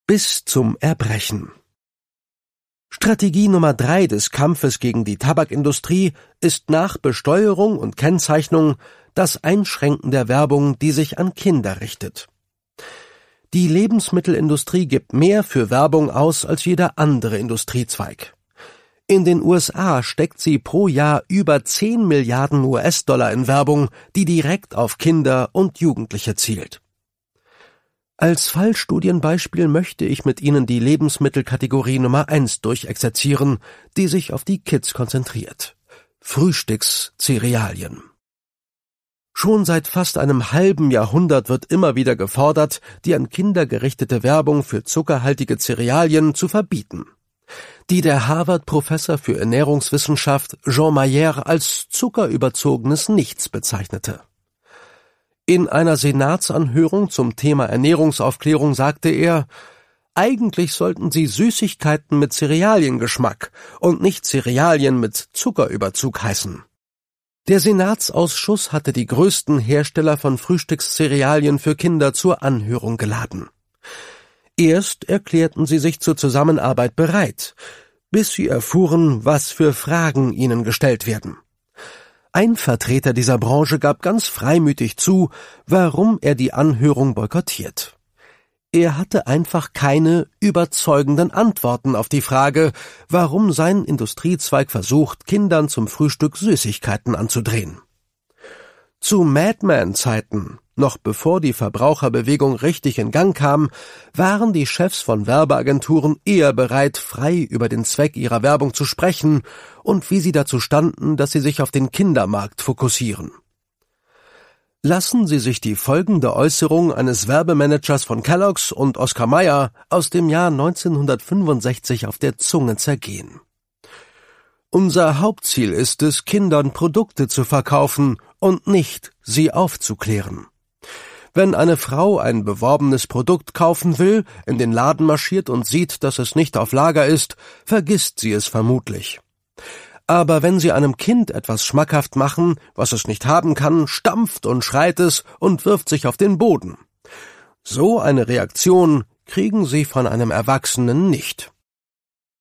Bis zum Erbrechen. Strategie Nummer 3 des Kampfes gegen die Tabakindustrie ist nach Besteuerung und Kennzeichnung das Einschränken der Werbung, die sich an Kinder richtet. Die Lebensmittelindustrie gibt mehr für Werbung aus als jeder andere Industriezweig. In den USA steckt sie pro Jahr über 10 Milliarden US-Dollar in Werbung, die direkt auf Kinder und Jugendliche zielt. Als Fallstudienbeispiel möchte ich mit Ihnen die Lebensmittelkategorie Nummer 1 durchexerzieren, die sich auf die Kids konzentriert. Frühstückszerealien. Schon seit fast einem halben Jahrhundert wird immer wieder gefordert, die an Kinder gerichtete Werbung für zuckerhaltige Cerealien zu verbieten, die der Harvard-Professor für Ernährungswissenschaft Jean Mayer als zuckerüberzogenes Nichts bezeichnete. In einer Senatsanhörung zum Thema Ernährungsaufklärung sagte er, eigentlich sollten sie Süßigkeiten mit Cerealiengeschmack und nicht Cerealien mit Zuckerüberzug heißen. Der Senatsausschuss hatte die größten Hersteller von Frühstückscerealien für Kinder zur Anhörung geladen. Erst erklärten sie sich zur Zusammenarbeit bereit, bis sie erfuhren, was für Fragen ihnen gestellt werden. Ein Vertreter dieser Branche gab ganz freimütig zu, warum er die Anhörung boykottiert. Er hatte einfach keine überzeugenden Antworten auf die Frage, warum sein Industriezweig versucht, Kindern zum Frühstück Süßigkeiten anzudrehen. Zu Madman-Zeiten, noch bevor die Verbraucherbewegung richtig in Gang kam, waren die Chefs von Werbeagenturen eher bereit, frei über den Zweck ihrer Werbung zu sprechen und wie sie dazu standen, dass sie sich auf den Kindermarkt fokussieren. Lassen Sie sich die folgende Äußerung eines Werbemanagers von Kellogg's und Oscar Mayer aus dem Jahr 1965 auf der Zunge zergehen. Unser Hauptziel ist es, Kindern Produkte zu verkaufen und nicht, sie aufzuklären. Wenn eine Frau ein beworbenes Produkt kaufen will, in den Laden marschiert und sieht, dass es nicht auf Lager ist, vergisst sie es vermutlich. Aber wenn Sie einem Kind etwas schmackhaft machen, was es nicht haben kann, stampft und schreit es und wirft sich auf den Boden. So eine Reaktion kriegen Sie von einem Erwachsenen nicht.